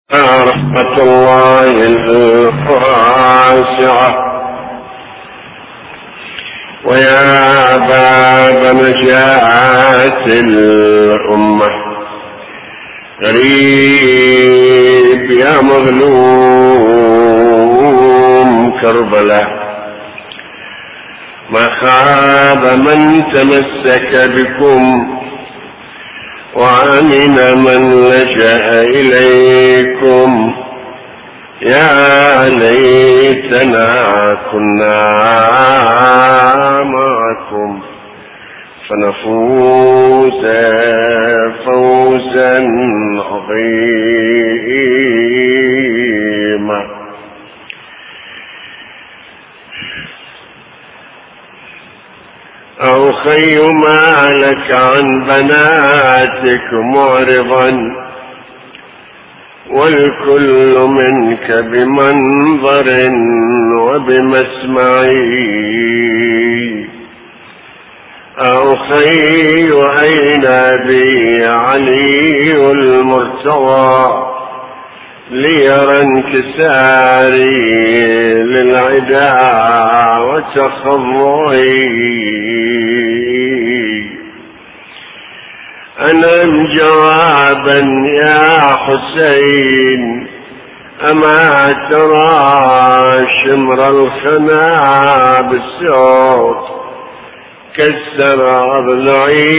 رحمة الله الواسعة. ويا باب نجاة الأمة غريب يا مظلوم كربلاء، ما خاب من تمسك بكم وأمن من لجأ إليكم. يا ليتنا كنا معكم فنفوز فوزا عظيما. أو خي ما لك عن بناتك معرضا والكل منك بمنظر وبمسمعي. أو خي أين بي علي المرتضى ليرى انكساري للعدا وتخضعي. أنم جوابا يا حسين أما ترى شمر الخنا بالصوت كسر أضلعي.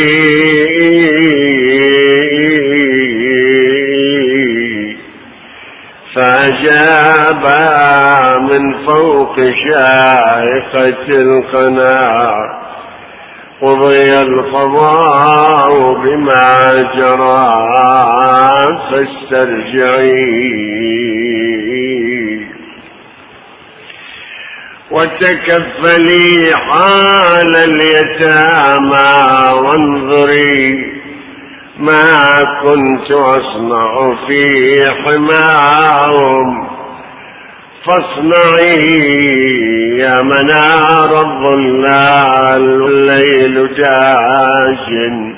فأجاب من فوق شائقة القناع قضي القضاء بما جرى فاسترجعي. وتكفلي حال اليتامى وانظري ما كنت أصنع في حماهم فاصنعي يا منار الظلال والليل داج.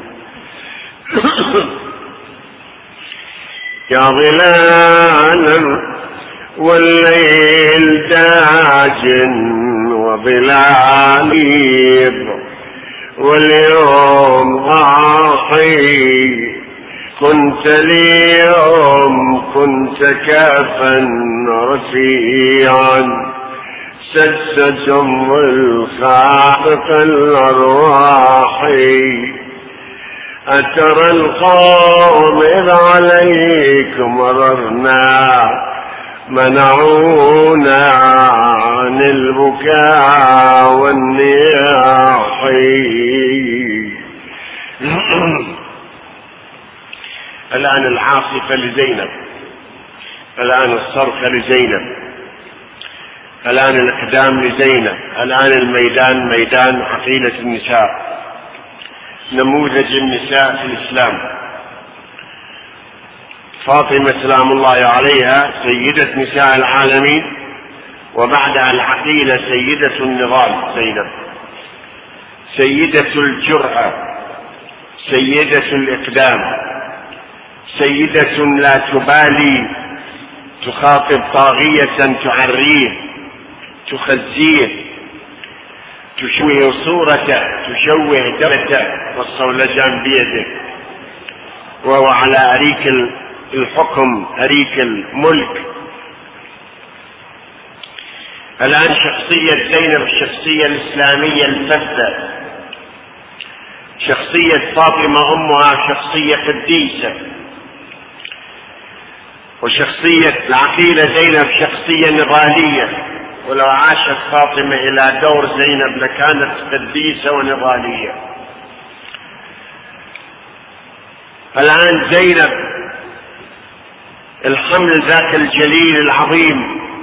يا ظلالا والليل داج وظلاليب واليوم ضاحي. كنت اليوم كنت كافا رفيعا سدسة الخالق الأرواح. أترى القوم إذ عليك مررنا منعونا عن البكاء والنياح. الآن العاصفة لزينب، الآن الصرخة لزينب، الآن الإقدام لزينب، الآن الميدان ميدان عقيلة النساء، نموذج النساء في الإسلام. فاطمة سلام الله عليها سيدة نساء العالمين، وبعدها العقيلة سيدة النضال زينب، سيدة الجرأة، سيدة الإقدام، سيدة لا تبالي تخاطب طاغية تعريه تخزيه تشوه صورته تشوه درته والصولجان بيده وهو على أريك الحكم أريك الملك. الآن شخصية زينب الشخصية الإسلامية الفذة، شخصية فاطمة أمها شخصية قديسة، وشخصية العقيلة زينب شخصية نضالية. ولو عاشت فاطمة إلى دور زينب لكانت قديسة ونضالية. الآن زينب الحمل ذاك الجليل العظيم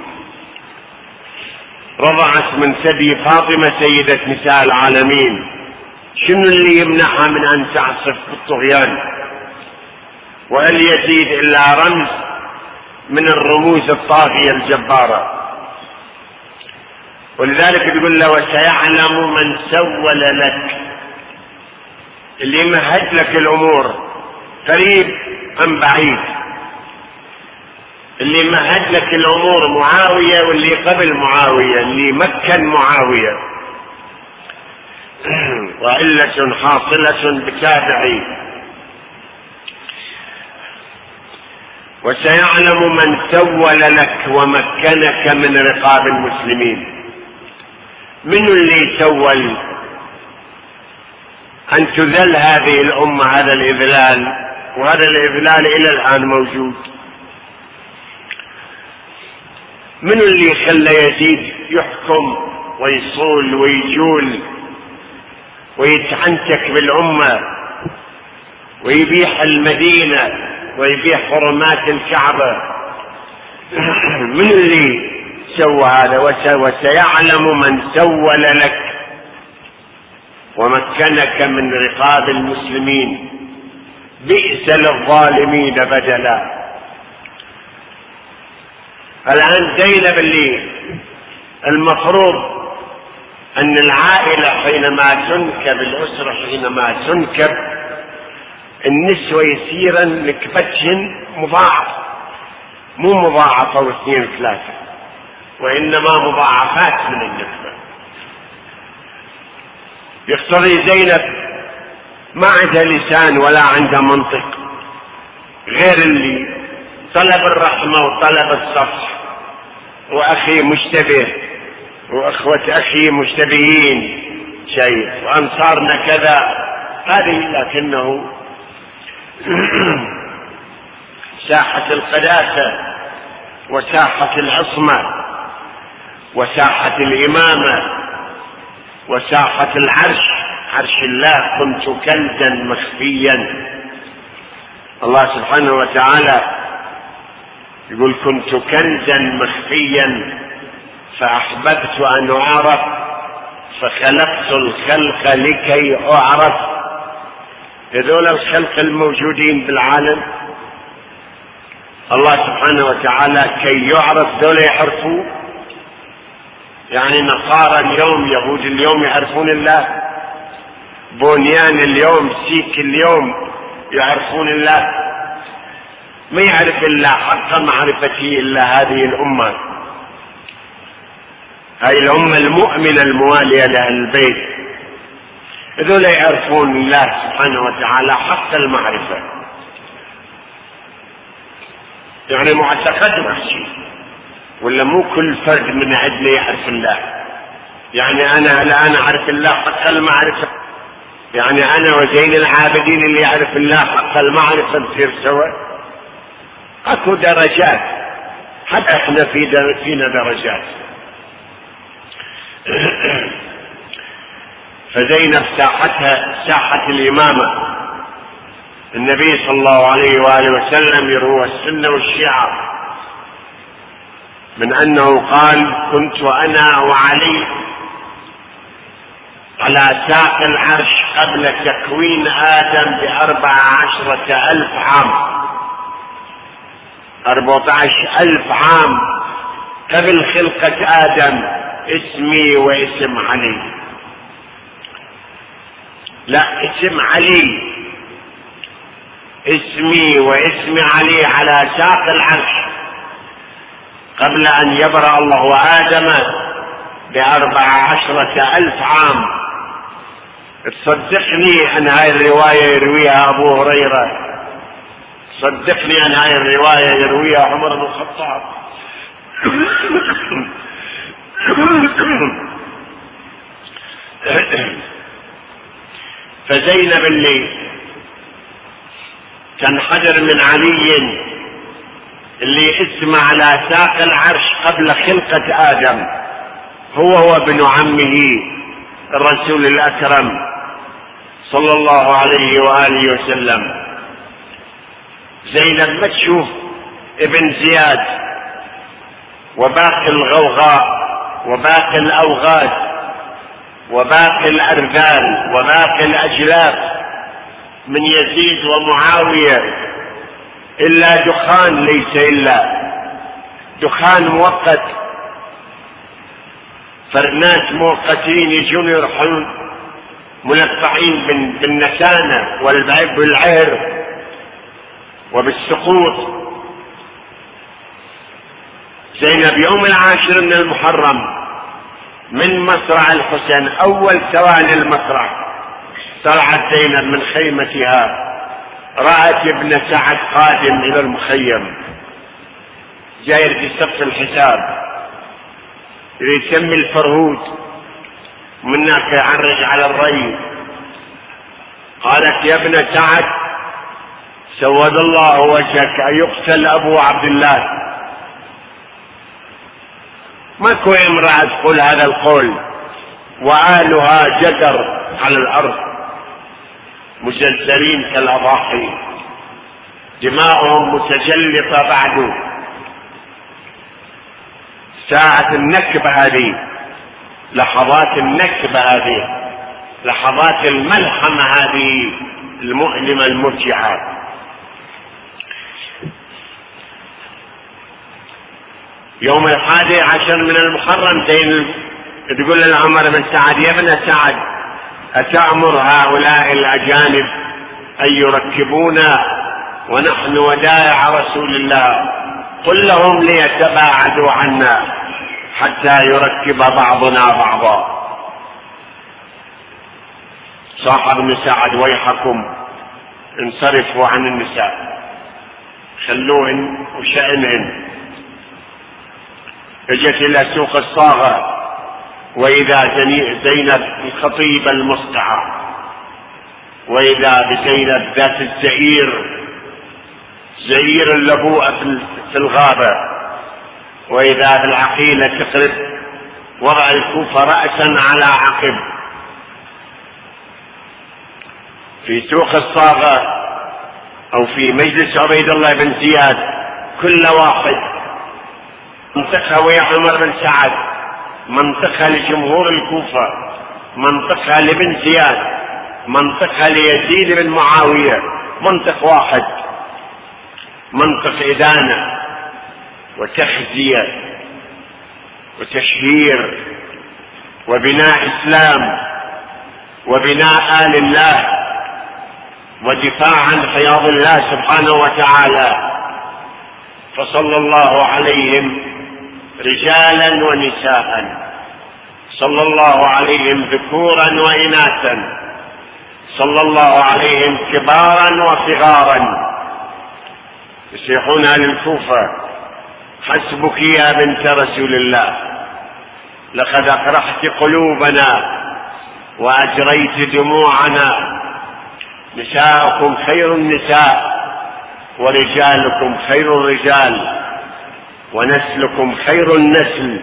رضعت من ثدي فاطمة سيدة نساء العالمين. شنو اللي يمنعها من أن تعصف بالطغيان؟ وهل يزيد إلا رمز من الرموز الطاغية الجبارة. ولذلك يقول له وسيعلم من سول لك، اللي يمهد لك الأمور قريب أم بعيد. اللي مهد لك الأمور معاوية، واللي قبل معاوية اللي مكن معاوية. وعلة حاصلة بتابعي. وسيعلم من سول لك ومكنك من رقاب المسلمين. من اللي سول أن تذل هذه الأمة هذا الإذلال؟ وهذا الإذلال إلى الآن موجود. من اللي خلى يزيد يحكم ويصول ويجول ويتعنتك بالأمة ويبيح المدينة ويبيح حرمات الكعبة؟ من اللي سوى هذا؟ وسيعلم من سول لك ومكنك من رقاب المسلمين. بئس للظالمين بدلا. الآن زينب اللي المفروض أن العائلة حينما تنكب، الأسرة حينما تنكب، النسوة يصيرا نكبتهن مضاعف، مو مضاعفة واثنين ثلاثة، وإنما مضاعفات من النكبة. يقتضي زينب ما عندها لسان ولا عندها منطق غير اللي طلب الرحمة وطلب الصفح، وأخي مشتبه وأخوة أخي مشتبهين شيء، وأنصارنا كذا، هذه لكنه ساحة القداسة وساحة العصمة وساحة الإمامة وساحة العرش، عرش الله. كنت كنزا مخفيا. الله سبحانه وتعالى يقول كنت كنزا مخفيا فأحببت أن أعرف فخلقت الخلق لكي أعرف. هذول الخلق الموجودين بالعالم الله سبحانه وتعالى كي يعرف، ذولا يعرفوا. يعني نصارى اليوم، يهود اليوم يعرفون الله، بنيان اليوم، سيك اليوم يعرفون الله. ما يعرف الله حق معرفته إلا هذه الأمة، هاي الأمة المؤمنة الموالية لأهل البيت. هذول يعرفون الله سبحانه وتعالى حق المعرفة، يعني معتقد وحشي، ولا مو كل فرد من عندنا يعرف الله. يعني أنا الآن أعرف الله حق المعرفة، يعني أنا وزين العابدين اللي يعرف الله حق المعرفة نصير سوا؟ أكو درجات، حتى احنا فينا درجات. فزينب ساحتها ساحة الإمامة. النبي صلى الله عليه وآله وسلم يروى السنة والشيعة من أنه قال كنت أنا وعلي على ساق العرش قبل تكوين آدم ب14,000 عام، 14,000 عام قبل خلقة آدم، اسمي واسم علي. لا، اسم علي، اسمي واسم علي على ساق العرش قبل أن يبرأ الله آدم ب14,000 عام. تصدقني أن هاي الرواية يرويها أبو هريرة، صدقني أن هاي الرواية يرويها عمر بن الخطاب. فزينب اللي تنحدر من علي اللي اسمه على ساق العرش قبل خلقة آدم، هو وابن عمه الرسول الأكرم صلى الله عليه وآله وسلم. زينب ما تشوف ابن زياد وباقي الغوغاء وباقي الأوغاد وباقي الأرذال وباقي الأجلاف من يزيد ومعاوية إلا دخان، ليس إلا دخان مؤقت، فرناس مؤقتين يجون يرحلون ملفعين بالنسانة والعير وبالسقوط. زينب يوم 10 من المحرم من مصرع الحسين، أول ثواني المصرع، طلعت زينب من خيمتها، رأت ابن سعد قادم إلى المخيم جاي في صف الحساب يسمي الفرهود منك يعرج على الري. قالت يا ابن سعد سود الله وجهك أيقتل أبو عبد الله؟ ماكو امرأة تقول هذا القول وآلها جدر على الأرض مجزرين كالأضاحي، دماؤهم متجلطة بعد. ساعة النكبة هذه، لحظات النكبة هذه، لحظات الملحمة هذه المؤلمة المرجعة. يوم 11 من المحرم زين تقول لعمر بن سعد يا ابن سعد أتأمر هؤلاء الأجانب أن يركبونا ونحن ودائع رسول الله؟ قل لهم ليتباعدوا عنا حتى يركب بعضنا بعضا. صاح ابن سعد ويحكم انصرفوا عن النساء خلوهن وشأنهن. اجت الى سوق الصاغة واذا زينب الخطيبة المصطعة، واذا بزينب ذات الزئير، زئير اللبوءة في الغابة، واذا بالعقيلة تقلب وضع الكوفة رأسا على عقب. في سوق الصاغة او في مجلس عبيد الله بن زياد كل واحد منطقة ويا عمر بن سعد، منطقة لجمهور الكوفة، منطقة لبن زياد، منطقة ليزيد بن معاوية، منطق واحد، منطق إدانة وتخزية وتشهير وبناء إسلام وبناء آل الله ودفاع عن حياض الله سبحانه وتعالى. فصلى الله عليهم رجالا ونساء، صلى الله عليهم ذكورا وإناثا، صلى الله عليهم كبارا وصغارا. يصيحون للكوفة حسبك يا بنت رسول الله، لقد أقرحت قلوبنا وأجريت دموعنا، نساؤكم خير النساء ورجالكم خير الرجال ونسلكم خير النسل.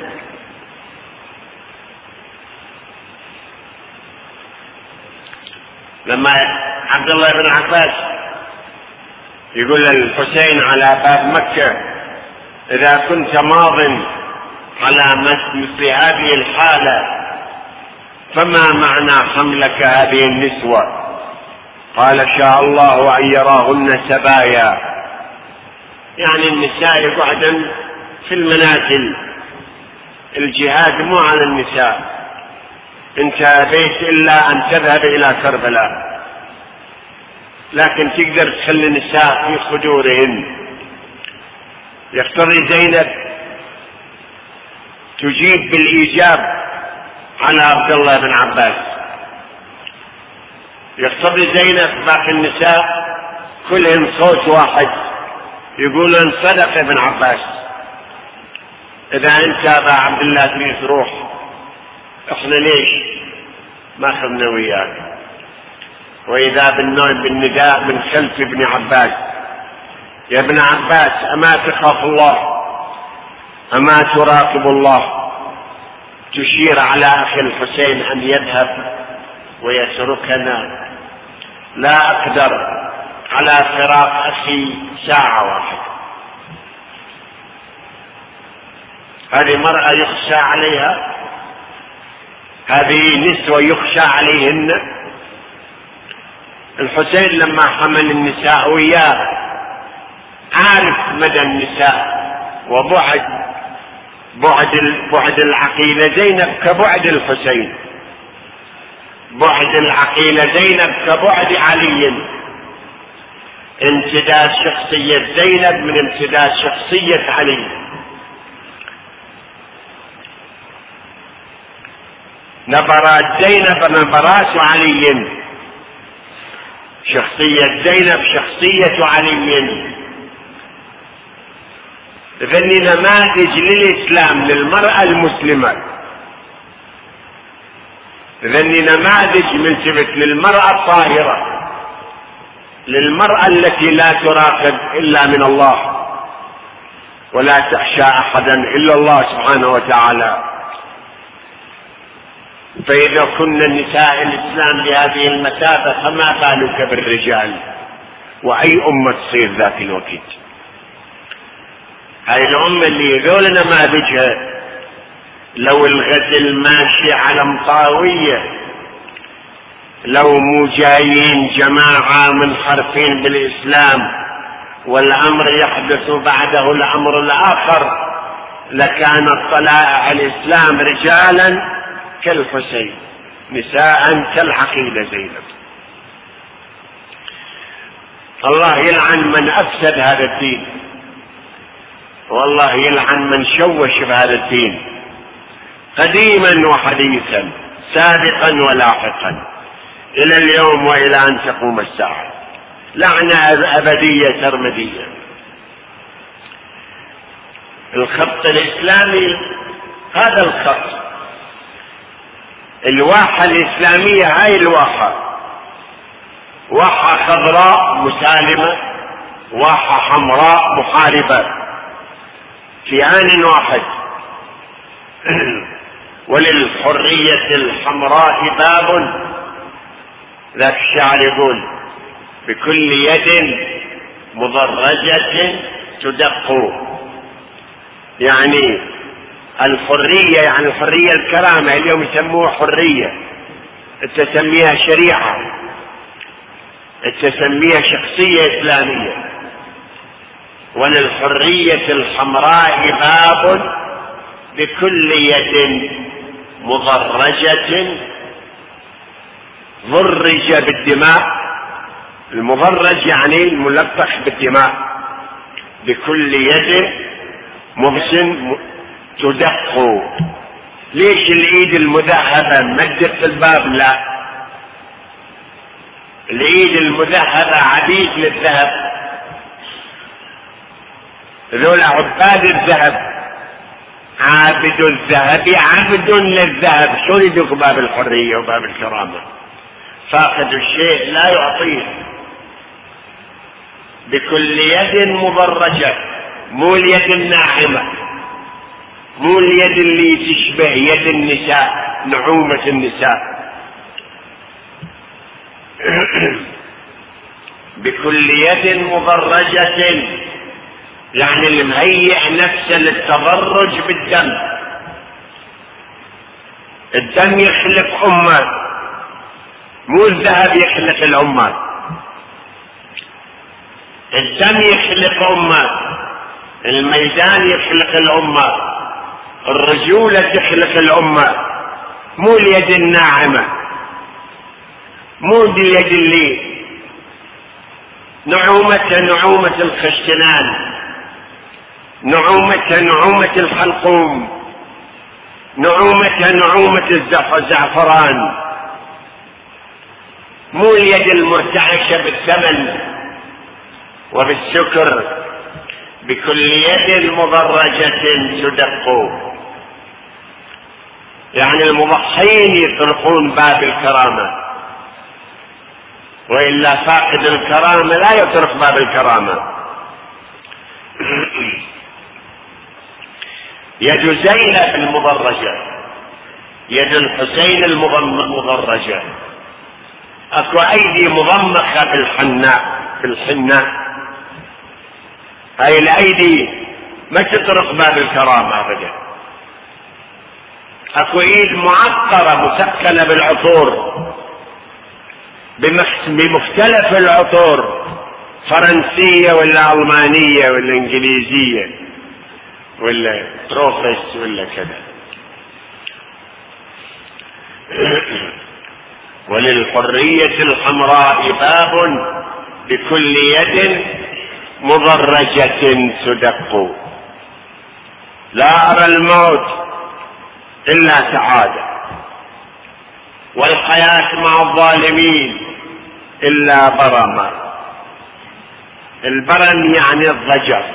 لما عبد الله بن عباس يقول للحسين على باب مكة إذا كنت ماض على مثل هذه الحالة فما معنى حملك هذه النسوة؟ قال شاء الله أن يراهن سبايا، يعني النساء يقعدن في المنازل، الجهاد مو على النساء، انت أبيت إلا أن تذهب إلى كربلاء، لكن تقدر تخلي النساء في خدورهن. يقتضي زينب تجيب بالإيجاب على عبد الله بن عباس، يقتضي زينب باقي النساء كلهم صوت واحد يقولون صدق ابن عباس. إذا أنت أبا عبد الله تريد تروح، إحنا ليش ما أخذنا وياك؟ وإذا بالنداء من خلف ابن عباس يا ابن عباس أما تخاف الله؟ أما تراقب الله؟ تشير على أخي الحسين أن يذهب ويتركنا، لا أقدر على فراق أخي ساعة واحدة. هذه مرأة يخشى عليها، هذه نسوة يخشى عليهن. الحسين لما حمل النساء وياه عارف مدى النساء بعد العقيلة. زينب كبعد الحسين، بعد العقيلة زينب كبعد علي. امتداد شخصية زينب من امتداد شخصية علي. نبرات زينب نبرات علي، شخصية زينب شخصية علي. إذن نماذج للإسلام للمرأة المسلمة، إذن نماذج من ثبت للمرأة الطاهرة، للمرأة التي لا تراقب إلا من الله ولا تخشى أحدا إلا الله سبحانه وتعالى. فإذا كنا نساء الإسلام بهذه المثابة فما بالك بالرجال، وأي أمة تصير ذاك الوقت؟ هاي الأمة اللي ذول نماذجها لو الغزل ماشي على مطاوية، لو مو جايين جماعة منحرفين بالإسلام والأمر يحدث بعده الأمر الآخر، لكان الطلائع الإسلام رجالا كالحسين، نساء كالعقيلة زينب. الله يلعن من أفسد هذا الدين، والله يلعن من شوش بهذا الدين قديما وحديثا، سابقا ولاحقا، إلى اليوم وإلى أن تقوم الساعة، لعنة أبدية سرمدية. الخط الإسلامي هذا الخط، الواحة الإسلامية هاي الواحة، واحة خضراء مسالمة، واحة حمراء محاربة في آن واحد. وللحرية الحمراء باب، ذاك الشاعر يقول بكل يد مضرجة تدق، يعني الحرية، يعني الحرية الكرامة، اليوم يسموها حرية، تسميها شريعة، تسميها شخصية إسلامية. وللحرية الحمراء باب بكل يد مضرجة، ضرج بالدماء، المضرج يعني الملطخ بالدماء، بكل يد محسن تدق. ليش الإيد المذهبة مدت الباب؟ لا، الإيد المذهبة عبيد للذهب، ذول عباد الذهب، عابد الذهب عبد للذهب. شو يدق باب الحرية وباب الكرامة؟ فاقد الشيء لا يعطيه. بكل يد مضرجة، مو اليد الناعمة، مو اليد اللي تشبه يد النساء، نعومة النساء. بكل يد مضرجة يعني المهيئ نفسه للتضرج بالدم. الدم يخلق أمة، مو الذهب يخلق الأمة. الدم يخلق أمة، الميدان يخلق الأمة، الرجولة تخلق الأمة، مو اليد الناعمة، مو اليد اللي نعومة الخشنان، نعومة الحلقوم، نعومة الزعفران، مو اليد المرتعشة بالثمن وبالسكر. بكل يد مضرجة تدق، يعني المضحين يطرقون باب الكرامة، وإلا فاقد الكرامة لا يطرق باب الكرامة. يد زينب المضرجة، يد الحسين المضرجة. اكو ايدي مضمخة بالحناء، هاي الايدي ما تطرق باب الكرامة ابدا. اكو ايد معطرة مثقلة بالعطور، بمختلف العطور، فرنسية ولا ألمانية ولا إنجليزية ولا بروفيس ولا كذا. وللحرية الحمراء باب بكل يد مضرجة تدق. لا أرى الموت إلا سعادة، والحياة مع الظالمين إلا برما. البرم يعني الضجر،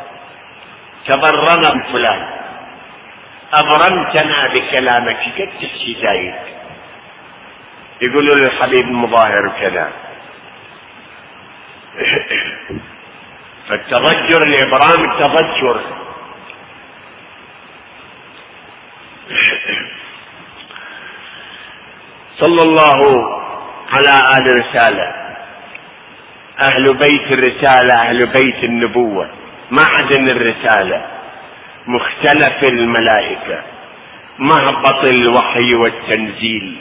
تبرم فلان، أبرمتنا بكلامك، قد تحكي زايد. يقولوا للحبيب المظاهر كذا. فالتضجر، الإبرام التضجر. صلى الله على آل الرسالة، أهل بيت الرسالة، أهل بيت النبوة، معدن الرسالة، مختلف الملائكة، مهبط الوحي والتنزيل.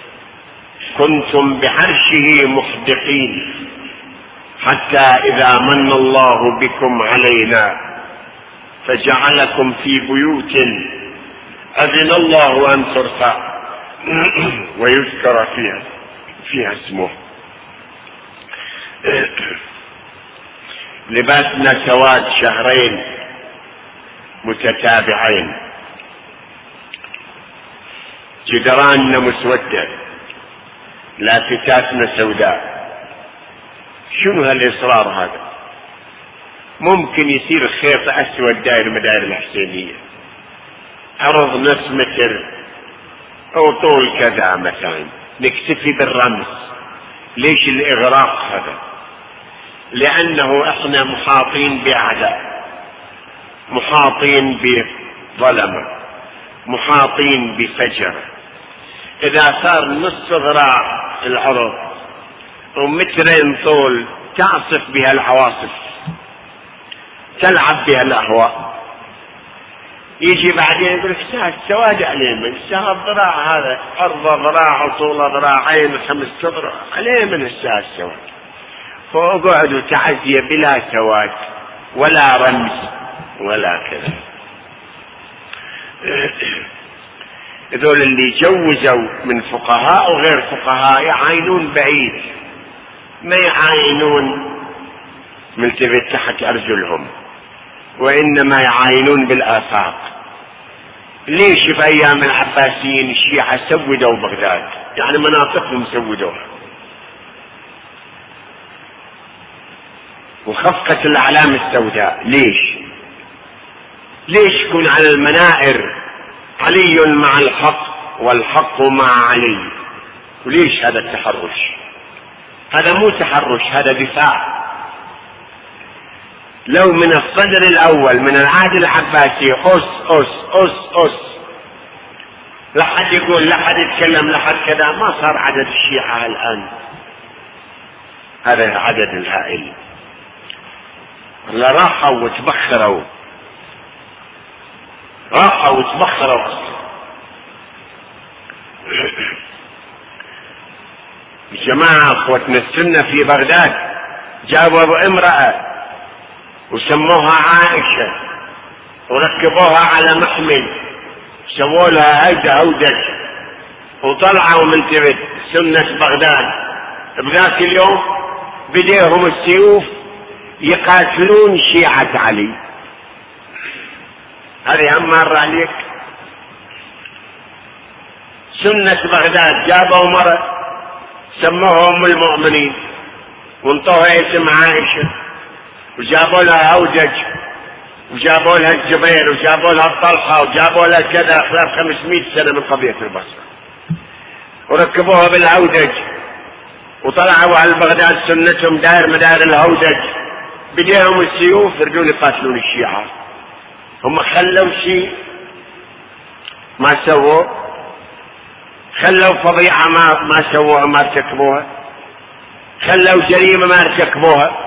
كنتم بعرشه محدقين حتى إذا من الله بكم علينا فجعلكم في بيوت أذن الله أن ترفع ويذكر فيها اسمه. لباسنا سواد شهرين متتابعين، جدراننا مسودة، لافتاتنا سوداء. شنو هالإصرار هذا؟ ممكن يصير خيط أسود داير مداير الحسينية، عرض نص متر أو طول كذا مثلا، نكتفي بالرمز. ليش الإغراق هذا؟ لأنه إحنا محاطين بأعداء، محاطين بظلمة، محاطين بفجر. إذا صار نص ذراع العرض ومترين طول تعصف بها العواصف، تلعب بها الأهواء، يجي بعدين يقول لك سواد عليه من الذراع هذا، عرض ذراع وطول ذراعين 5 أذرع عليه من السواد. فأقعدوا تعزية بلا سواد ولا رمز ولا كذا. هذول اللي جوزوا من فقهاء وغير فقهاء يعاينون بعيد، ما يعاينون ملتفت تحت أرجلهم، وإنما يعاينون بالآفاق. ليش في أيام العباسيين الشيعة سودوا بغداد؟ يعني مناطقهم سودوها، وخفقت الأعلام السوداء. ليش يكون على المنائر علي مع الحق والحق مع علي؟ وليش هذا التحرش؟ هذا مو تحرش، هذا دفاع. لو من الصدر الأول من العهد العباسي أس لا حد يقول، لا حد يتكلم، لا حد كذا، ما صار عدد الشيعة الآن هذا العدد الهائل. لا راحوا وتبخروا، أصلا. الجماعة اخوتنا السنة في بغداد جابوا امرأة وسموها عائشة وركبوها على محمل، سووا لها هودج، وطلعوا من تبت سنة بغداد. بذاك اليوم بديهم السيوف يقاتلون شيعة علي. هذه هم مر عليك؟ سنة بغداد جابوا مرة سموها أم المؤمنين وانطوها اسم عائشة، وجابوا لها هودج، وجابوا لها الجبير، وجابوا لها الطلحة، وجابوا لها كذا خلال 500 سنة من قضية البصرة، وركبوها بالهودج وطلعوا على بغداد سنتهم داير مدار الهودج، بديهم السيوف يردون يقاتلون الشيعة. هم خلوا شيء ما سووا، خلوا فضيعة ما سووها، ما ارتكبوها، خلوا جريمة ما ارتكبوها.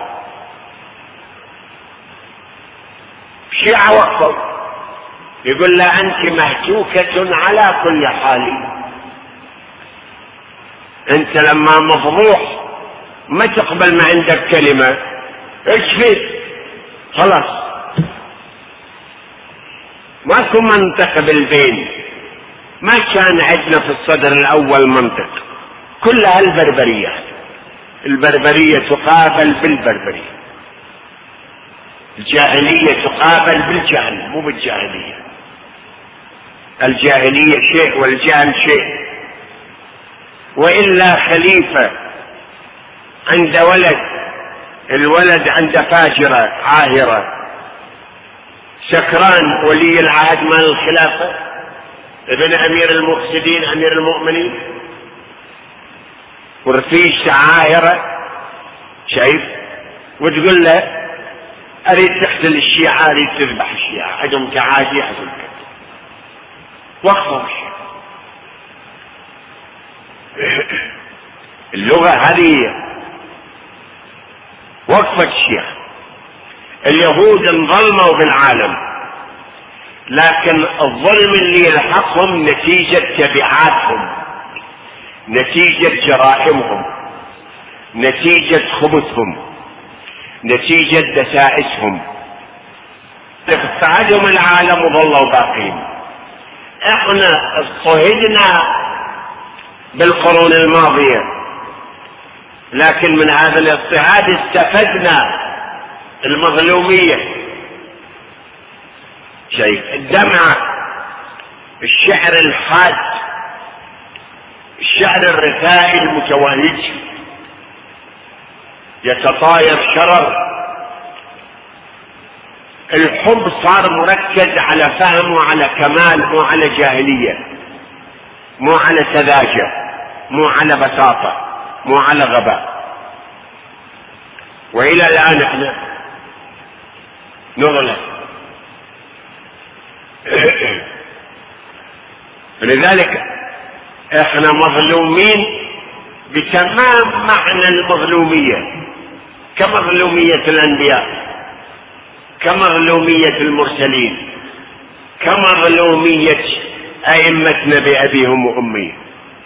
الشيعة وقفوا يقول لا أنت مهتوكة على كل حال، أنت لما مفضوح ما تقبل ما عندك كلمة، اكفي خلاص، ماكو منطق بالبين. ما كان عندنا في الصدر الأول منطق، كلها البربرية. البربرية تقابل بالبربرية، الجاهلية تقابل بالجهل، مو بالجاهلية. الجاهلية شيء والجهل شيء. وإلا خليفة عند ولد، الولد عند فاجرة عاهرة، سكران ولي العهد مال الخلافة، ابن أمير المفسدين أمير المؤمنين، ورفيش عاهرة، شايف؟ وتقول له أريد تقتل الشيعة، أريد تذبح الشيعة، عندهم تعادي، عندهم كذا، وقفوا الشيعة. اللغة هذه وقفت الشيعة. اليهود انظلموا بالعالم، لكن الظلم اللي يلحقهم نتيجة تبعاتهم، نتيجة جرائمهم، نتيجة خبثهم، نتيجة دسائسهم. اقتعدهم العالم وظلوا باقين. احنا اضطهدنا بالقرون الماضية، لكن من هذا الاضطهاد استفدنا المظلومية. شيء الدمعة، الشعر الحاد، الشعر الرثائي المتوهج يتطاير شرر. الحب صار مركز على فهم وعلى كمال، مو على جاهلية، مو على سذاجة، مو على بساطة، مو على غباء. وإلى الآن احنا نظلم. لذلك احنا مظلومين بتمام معنى المظلومية، كمظلومية الأنبياء، كمظلومية المرسلين، كمظلومية أئمتنا بأبيهم وأمهم.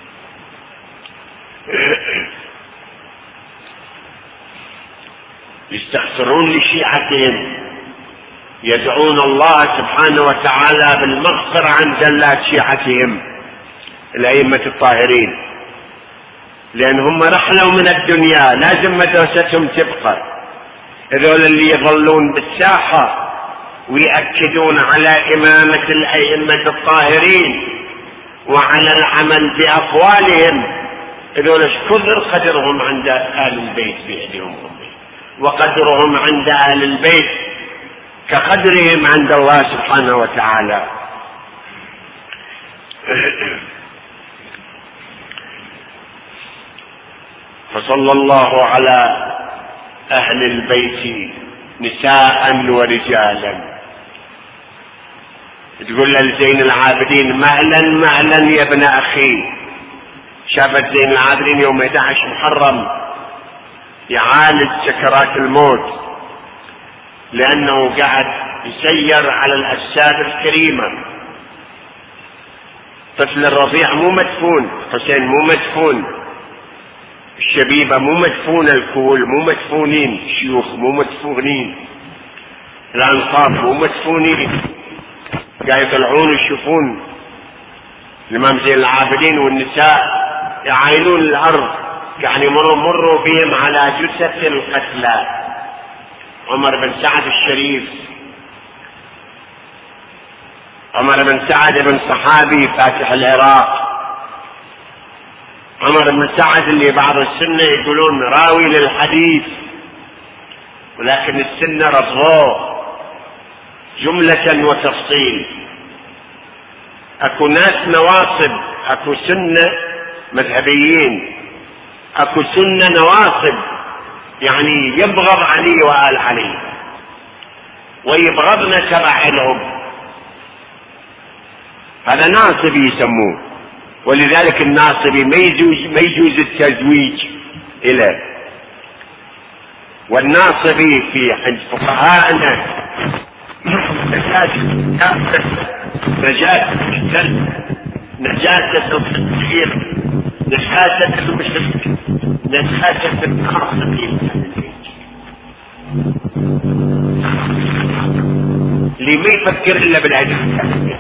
يستغفرون لشيعتهم، يدعون الله سبحانه وتعالى بالمغفرة عن زلات شيعتهم الأئمة الطاهرين، لأن هم رحلوا من الدنيا، لازم مدرستهم تبقى. هذول اللي يظلون بالساحة ويأكدون على إمامة الأئمة الطاهرين وعلى العمل بأقوالهم، هذول كثر قدرهم عند آل البيت بأبيهم وأمهم، وقدرهم عند آل البيت كقدرهم عند الله سبحانه وتعالى. فصلى الله على أهل البيت نساء ورجالا. تقول لزين العابدين مهلا مهلا يا ابن أخي. شافت زين العابدين يوم 11 محرم يعالج سكرات الموت، لأنه قاعد يسير على الأجساد الكريمة. طفل الرضيع مو مدفون، حسين مو مدفون، الشبيبة مو مدفونة، الكهول مو مدفونين، الشيوخ مو مدفونين، الأنصار مو مدفونين، قاعد يطلعون يشوفون الإمام زين العابدين والنساء يعاينون الأرض، يعني مروا بهم على جثث القتلى. عمر بن سعد الشريف، عمر بن سعد بن صحابي فاتح العراق، عمر بن سعد اللي بعض السنة يقولون راوي للحديث، ولكن السنة رفضوه جملة وتفصيل. اكو ناس نواصب، اكو سنة مذهبيين، اكو سنة نواصب، يعني يبغض علي وآل علي ويبغضنا تبع لهم، هذا ناصبي يسموه. ولذلك الناصبي ما يجوز التزويج إليه. والناصبي في عند فقهاءنا نجاسة التطهير، نجاسة المشرك، نجاسة الناصبي. اللي ما يفكر إلا بالعدل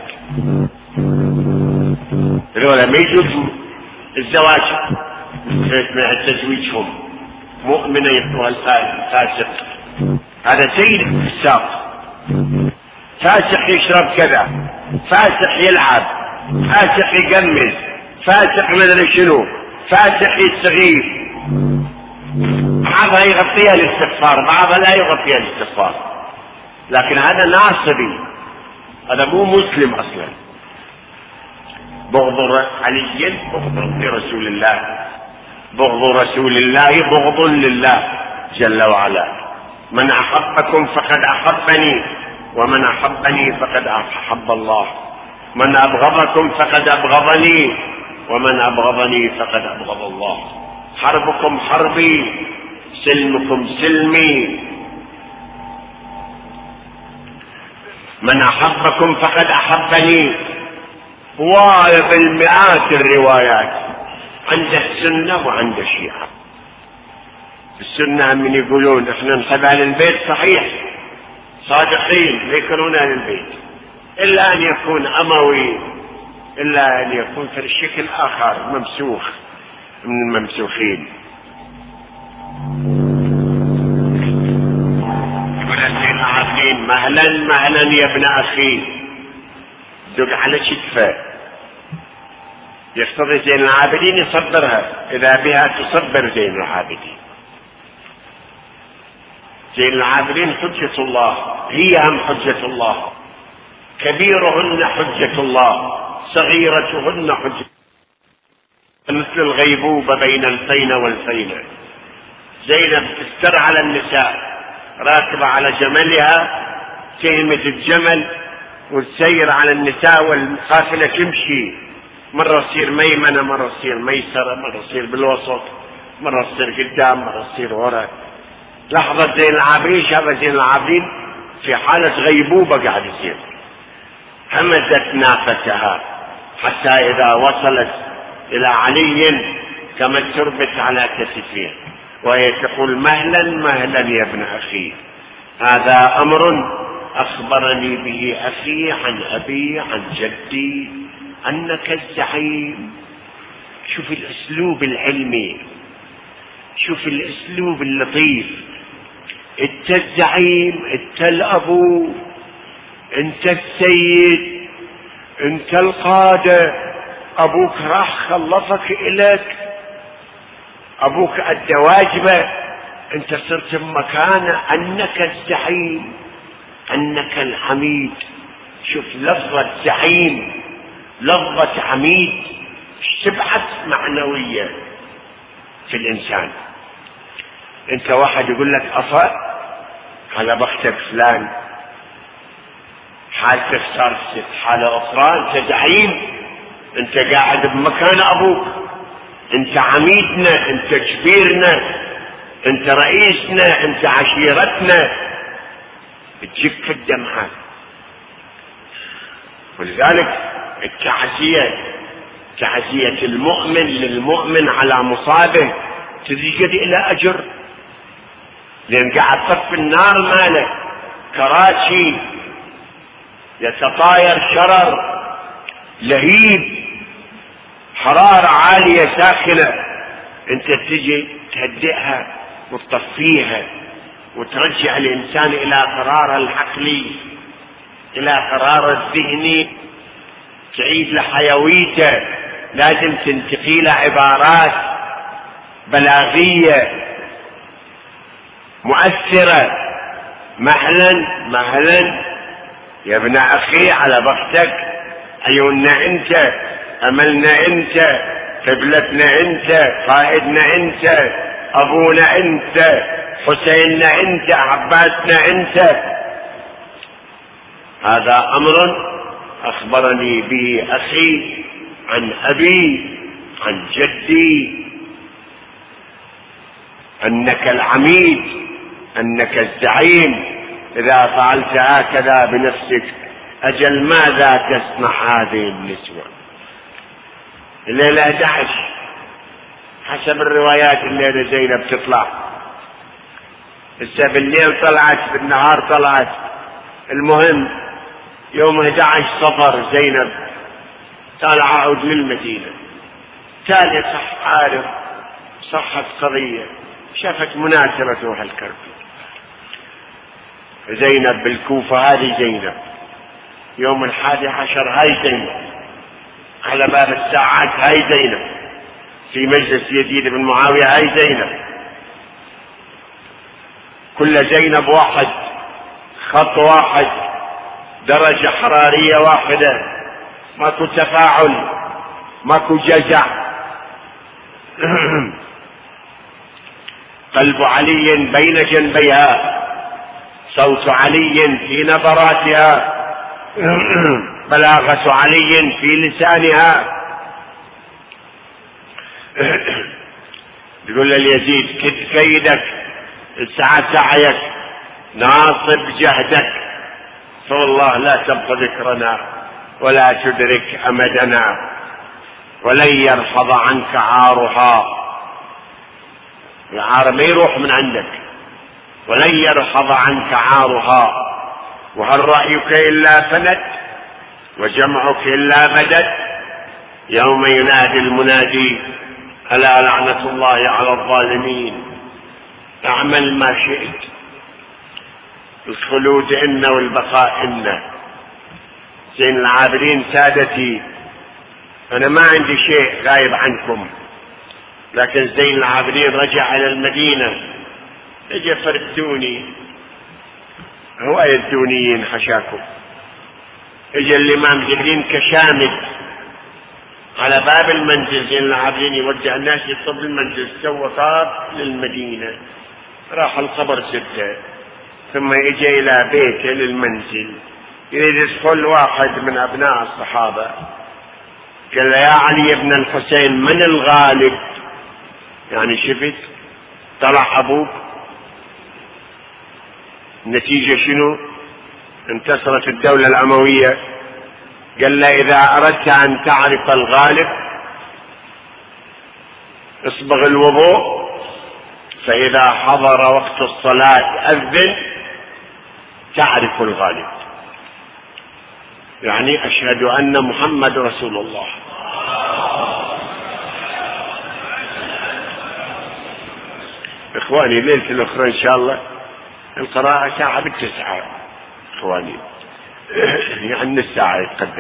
الأولى ما يجوز الزواج مع تزويجهم مؤمنة يبقى الفاسق، هذا سيد الفساق. فاسق يشرب كذا، فاسق يلعب، فاسق يقمز، فاسق مدري شنو، فاسق صغير، بعضها يغطيها الاستغفار، بعضها لا يغطيها الاستغفار، لكن هذا ناصبي، هذا مو مسلم اصلا. بغض علي بغض لرسول الله، بغض رسول الله بغض لله جل وعلا. من احبكم فقد احبني، ومن احبني فقد احب الله، من ابغضكم فقد ابغضني، ومن ابغضني فقد ابغض الله. حربكم حربي، سلمكم سلمي. من احبكم فقد احبني. بالمئات الروايات عند السنة وعند الشيعة. السنة من يقولون احنا نحب اهل البيت، صحيح صادقين يكرهون اهل البيت، الا ان يكون اموي، الا ان يكون في الشكل اخر ممسوخ من الممسوخين. يقول الزين العابدين مهلا مهلا يا ابن اخي، دق على شتفه. يقتضي زين العابدين يصبرها اذا بها تصبر زين العابدين. زين العابدين حجة الله، هي هم حجة الله، كبيرهن حجة الله، صغيرتهن حجة، مثل الغيبوبة بين الفين والفينة. زينب تستر على النساء، راكبة على جملها، تهمة الجمل وتسير على النساء والقافلة تمشي، مرة تصير ميمنة، مرة تصير ميسرة، مرة تصير بالوسط، مرة تصير قدام، مرة تصير وراء. لحظة زين العابدين، شافت زين العابدين في حالة غيبوبة قاعد يصير، همزت ناقتها حتى إذا وصلت إلى علي كما تربت على كتفيه، وهي تقول مهلا مهلا يا ابن أخي، هذا أمر أخبرني به أخي عن أبي عن جدي أنك الزعيم. شوف الأسلوب العلمي، شوف الأسلوب اللطيف. انت الزعيم، انت الأبو، انت السيد، انت القادة. أبوك راح خلصك إليك، أبوك أدى واجبه، انت صرت بمكانه، أنك الزعيم، أنك الحميد. شوف لفظة زعيم، لفظة حميد، تبعث معنوية في الإنسان. انت واحد يقول لك أفا على بختك فلان، حالتك صارت حالة أخرى، انت زعيم، انت قاعد بمكان أبوك، انت عميدنا، انت كبيرنا، انت رئيسنا، انت عشيرتنا، بتجيك في الدمعة. ولذلك تعزية المؤمن للمؤمن على مصابه تزيد إلى أجر، لأن قاعد طف النار ماله كراشي يتطاير شرر لهيب، حرارة عالية ساخنة، انت تجي تهدئها وتطفيها وترجع الإنسان إلى قرار العقلي، إلى قرار الذهني، تعيد لحيويته. لازم تنتقي له عبارات بلاغية مؤثرة. مهلا مهلا يا ابن أخي، على بختك، عيوننا أنت، أملنا أنت، قبلتنا أنت، قائدنا أنت، أبونا أنت، حسيننا أنت، عباسنا أنت. هذا أمر أخبرني به أخي عن أبي عن جدي، أنك العميد، أنك الزعيم. إذا فعلت هكذا بنفسك، أجل ماذا تصنع هذه النسوة؟ الليلة 11 حسب الروايات، الليلة زينب تطلع، هسه بالليل طلعت، بالنهار طلعت، المهم يوم 11 صفر زينب طالعة عود للمدينة. تالي صح عارف صحت قضية، شافت مناسبة تروح الكرب. زينب بالكوفة، هذه زينب يوم 11 هاي زينب، على باب الساعات هاي زينب، في مجلس يزيد بن معاوية هاي زينب، كل زينب واحد، خط واحد، درجة حرارية واحدة، ماكو تفاعل، ماكو جزع. قلب علي بين جنبيها، صوت علي في نبراتها، بلاغة علي في لسانها. يقول لليزيد كد كيدك، اسعى سعيك، ناصب جهدك، فوالله لا تبقى ذكرنا ولا تدرك أمدنا، ولن يرفض عنك عارها. العار ما يروح من عندك، ولن يرفض عنك عارها. وهل رأيك إلا فند، وجمعك إلا بدد، يوم ينادي المنادي ألا لعنة الله على الظالمين. اعمل ما شئت، الخلود إن والبقاء إن. زين العابدين سادتي، أنا ما عندي شيء غايب عنكم، لكن زين العابدين رجع إلى المدينة، اجى فردوني، هواية الدونيين حشاكم. اجى الإمام جبرين كشامد على باب المنزل، زين العابدين يودع الناس يطب المنزل، سوى طاب للمدينة، راح الخبر 6، ثم اجى إلى بيته للمنزل، يريد يدخل واحد من أبناء الصحابة، قال له يا علي بن الحسين من الغالب؟ يعني شفت طلع أبوك، النتيجة شنو؟ انتصرت الدولة الأموية. قال له إذا أردت أن تعرف الغالب اصبغ الوضوء، فإذا حضر وقت الصلاة أذن تعرف الغالب، يعني أشهد أن محمد رسول الله. إخواني ليلة الأخرى إن شاء الله القراءة ساعة بالتسعة، إخواني يعني الساعة يتقدم.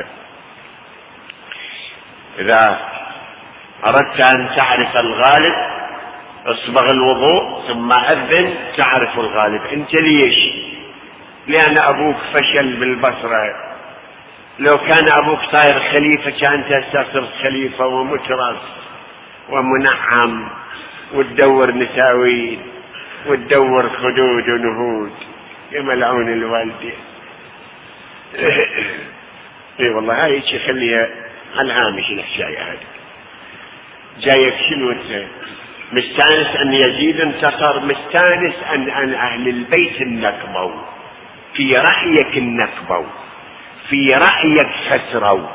إذا أردت أن تعرف الغالب اصبغ الوضوء ثم أذن تعرف الغالب. أنت ليش؟ لأن أبوك فشل بالبصرة، لو كان أبوك صاير خليفة كان تصير خليفة ومترس ومنعم، وتدور نساوين وتدور خدود ونهود يا ملعون الوالدين. اي والله هاي شي خليها على الهامش الحكاية هذه. جايك شنو انت؟ مستانس ان يزيد انتصر، مستانس ان اهل البيت النكبوا، في رأيك النكبوا، في رأيك خسروا،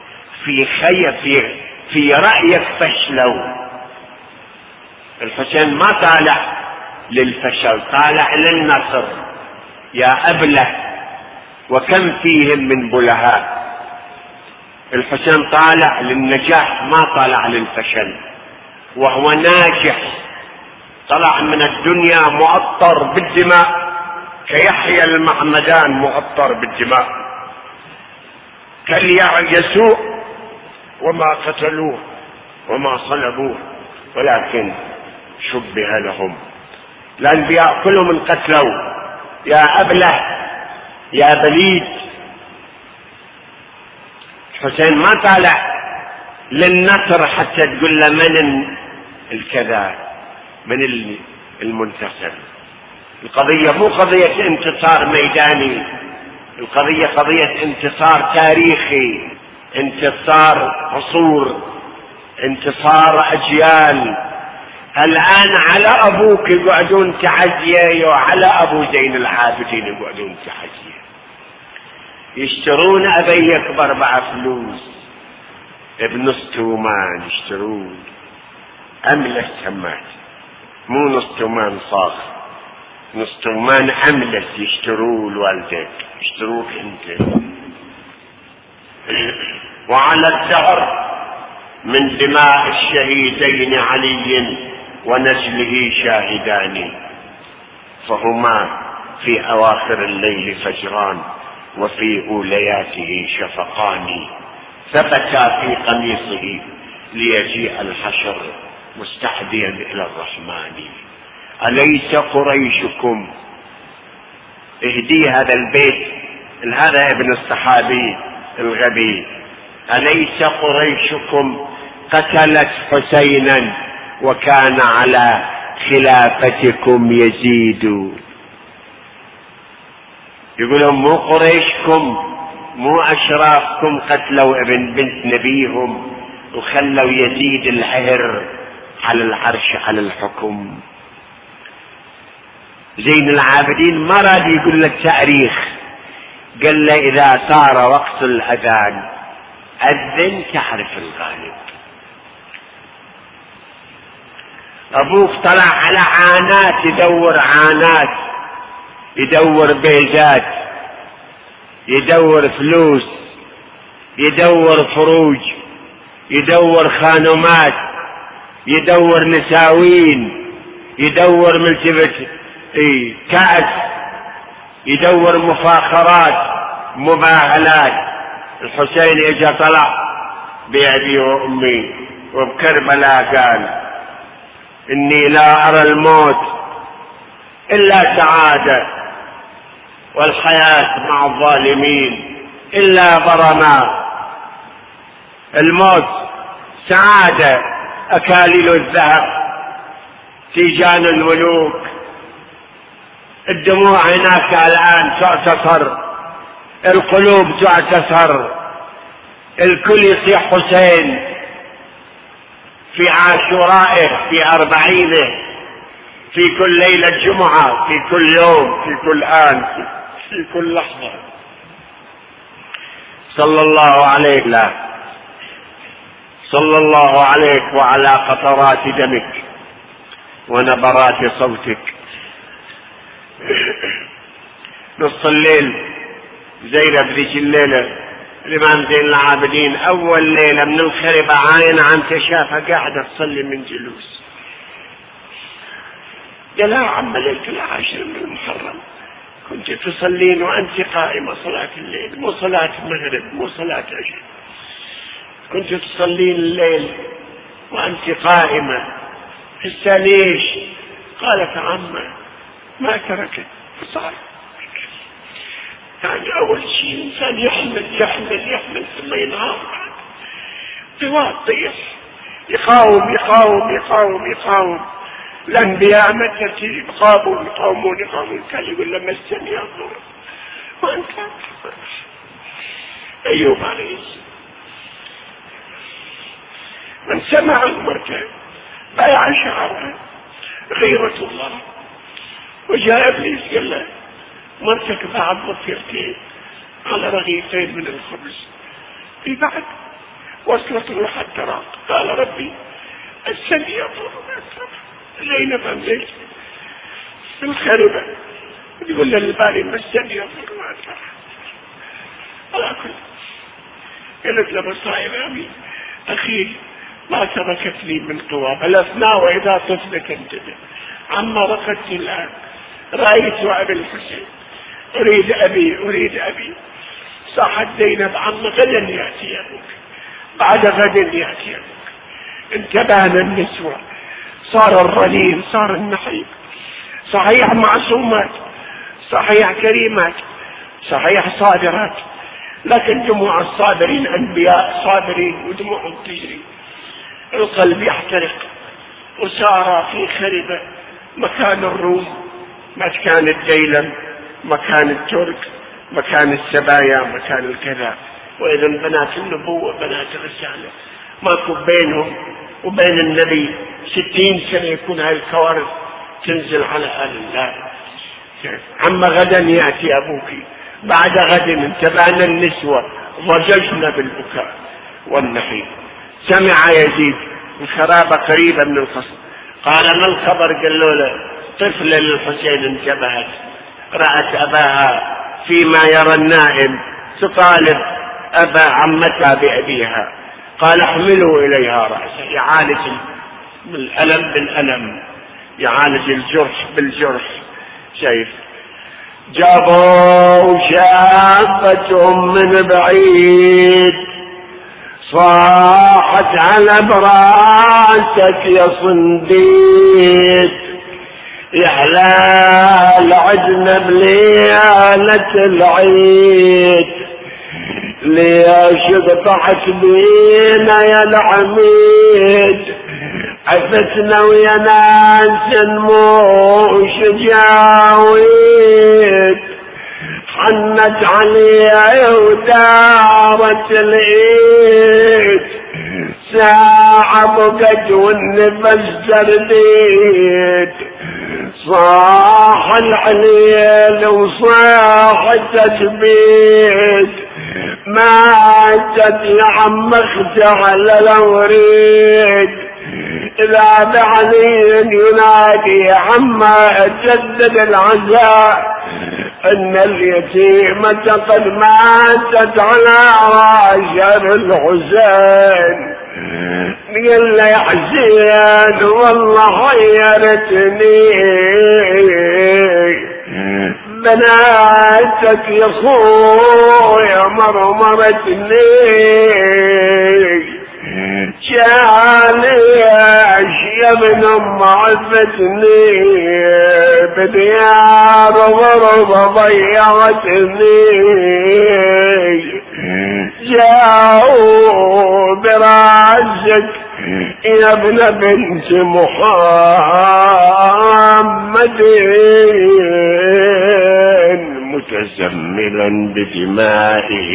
في رأيك فشلوا. الحسين ما طالع للفشل، طالع للنصر. يا أبله وكم فيهم من بلهاء. الحسين طالع للنجاح ما طالع للفشل، وهو ناجح، طلع من الدنيا مؤطر بالدماء كيحيى المعمدان مؤطر بالدماء، كاليسوع وما قتلوه وما صلبوه ولكن شبه لهم. الأنبياء كلهم انقتلوا. يا أبله يا بليد، الحسين ما طالع للنصر حتى تقول له من الكذا، من المنتصر. القضية مو قضية انتصار ميداني، القضية قضية انتصار تاريخي، انتصار عصور، انتصار أجيال. الآن على أبوك يقعدون تعزية، وعلى أبو زين العابدين يقعدون تعزية، يشترون أبي يكبر بفلوس، ابن الستومان يشترون أملس سمات، مو نص صاخ، نص أملس يشتروا الوالدك، يشتروك انت. وعلى الدهر من دماء الشهيدين علي ونجله شاهدان، فهما في أواخر الليل فجران وفي أولياته شفقان، ثبتا في قميصه ليجيء الحشر مستحديا إلى الرحمن. أليس قريشكم، اهدي هذا البيت، هذا ابن الصحابي الغبي، أليس قريشكم قتلت حسينا وكان على خلافتكم يزيد. يقولون مو قريشكم مو أشرافكم قتلوا ابن بنت نبيهم وخلوا يزيد العهر على العرش على الحكم. زين العابدين ما راد يقول لك تاريخ، قال له إذا صار وقت الأذان أذن تعرف الغالب. أبوك طلع على عانات، يدور عانات، يدور بيزات، يدور فلوس، يدور فروج، يدور خانمات، يدور نساوين، يدور ملتفت كأس، يدور مفاخرات مباهلات. الحسين اجا طلع بأبي وأمي وبكربلاء قال إني لا أرى الموت إلا سعادة والحياة مع الظالمين إلا برما. الموت سعادة أكاليل الذهب تيجان الملوك، الدموع هناك الآن تعتصر، القلوب تعتصر، الكل يصيح حسين في عاشورائه، في أربعينه، في كل ليلة جمعة، في كل يوم، في كل آن، في كل لحظة. صلى الله عليك، لا صلى الله عليك وعلى قطرات دمك ونبرات صوتك. نص الليل زينب ذيك الليلة الإمام زين العابدين أول ليلة من الخربة عاين عمته شافها قاعدة تصلي من جلوس. قال لها عم ليلة العاشر من المحرم كنت تصلين وأنت قائمة صلاة الليل، مو صلاة المغرب مو صلاة عشاء، كنت تصلين الليل وأنت قائمة، هسه ليش؟ قالت عمه ما تركت صار. يعني أول شيء الإنسان يحمل ثم ينهار، يطيح، يقاوم. الأنبياء متى يقاومون كان يقول لما السميع الضر وأنت أيوب عليه السلام من سمع المرتع بايع شعرها غيرة الله، وجاء إبليس قال له مرتك بعد ضفيرتين على رغيفين من الخبز، في بعد وصلت روح التراق. قال ربي السميع يضر زينب أمزيت في الخربة يقول للباري ما السميع يضر ما أترى على كل. قلت لبصائر أمي أخي ما تركت لي من قوى بل أثناء وإذا طفلك انتبه عما رقدت الآن رأيت أبي الحسين أريد أبي. صاحت زينب عم غدا يأتي أبوك، بعد غد يأتي أبوك. انتبهنا النسوة، صار الرنين، صار النحيب، صحيح معصومات، صحيح كريمات، صحيح صابرات، لكن دموع الصابرين أنبياء صابرين ودموعهم تجري، القلب يحترق. وسار في خربة مكان الروم، مكان الديلم، مكان الترك، مكان السبايا، مكان الكذا. وإذا بنات النبوة بنات الرسالة ماكو بينهم وبين النبي 60 سنة يكون هاي الكوارث تنزل على آل الله. عما غدا يأتي أبوك، بعد غد انتبهنا النسوة ضججنا بالبكاء والنحيب. سمع يزيد الخرابة قريبة من القصر، قال ما الخبر؟ قال له طفلة للحسين انتبهت، رأت أباها فيما يرى النائم تطالب أبا عمتها بأبيها. قال احملوا إليها رأسه، يعالج الألم بالألم، يعالج الجرح بالجرح. شايف جابوا شابة من بعيد صاحت على براسك يا صنديد، يا حلال عدنا بليلة العيد، ليش قطعت بينا يا العميد، عفتنا ويا ناس مش جاويد، حنت عليها ودارت الايد، ساعة بقت والنفس ترديد، صاح العليل وصاح التثبيت، ماتت يا عم اختي على الوريد، إذا بعلين ينادي يا عما جدد العزاء، إن اليتيمة قد ماتت على عاشر الحسين، قال له يا حسين والله خيرتني بناتك يا خويا مرمرتني، شاليش يا ابن ام عفتني بديار ضرب ضيعتني، جاءوا براسك يا ابن بنت محمد متزملا بدمائه.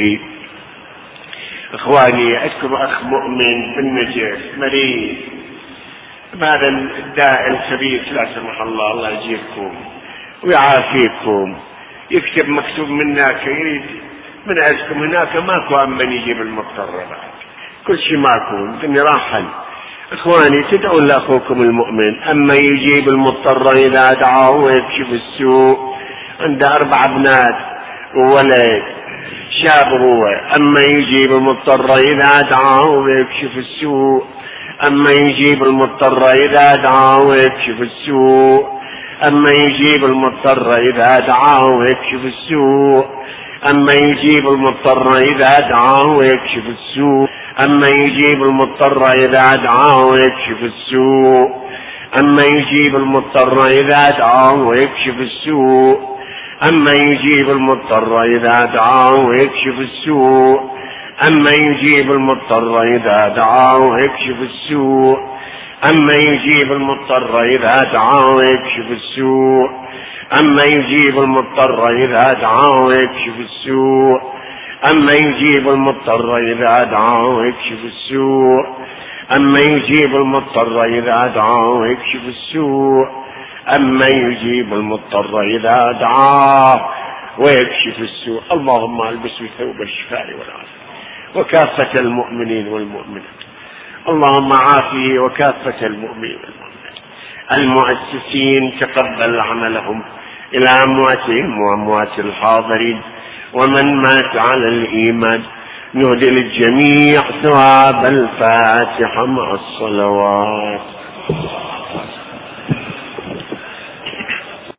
اخواني اذكر اخ مؤمن بالنجف مريض، هذا الداء الخبيث لا سمح الله، الله يجيبكم ويعافيكم، يكتب مكتوب منك يريد من عندكم هناك ماكو من يجيب المضطر، بعد كل شيء ماكو، الدنيا راحل. اخواني تدعون لاخوكم المؤمن، اما يجيب المضطر اذا دعاه ويكشف السوء، عنده 4 بنات وولد شاب هو، اما يجيب المضطر اذا دعاه ويكشف السوء، اما يجيب المضطر اذا دعاه ويكشف السوء، اما يجيب المضطر اذا دعاه ويكشف السوء، اما يجيب المضطر اذا دعاه ويكشف السوء، اما يجيب المضطر اذا دعاه ويكشف السوء، اما يجيب المضطر اذا دعاه ويكشف السوء، اما يجيب المضطر اذا دعاه ويكشف السوء، اما يجيب المضطر اذا دعاه ويكشف السوء، اما يجيب المضطر اذا دعاه ويكشف السوء، اما يجيب المضطر اذا دعاه ويكشف السوء، اما يجيب المضطر اذا دعاه ويكشف السوء، اما يجيب المضطر اذا دعاه ويكشف السوء، اما يجيب المضطر اذا دعاه ويكشف السوء. اللهم البسه ثوب الشفاء والعافيه وكافة المؤمنين والمؤمنات، اللهم عافيه وكافة المؤمنين والمؤمنات. المؤسسين تقبل عملهم، إلى أمواتهم وأموات الحاضرين، ومن مات على الإيمان نهدي للجميع ثواب الفاتحة مع الصلوات.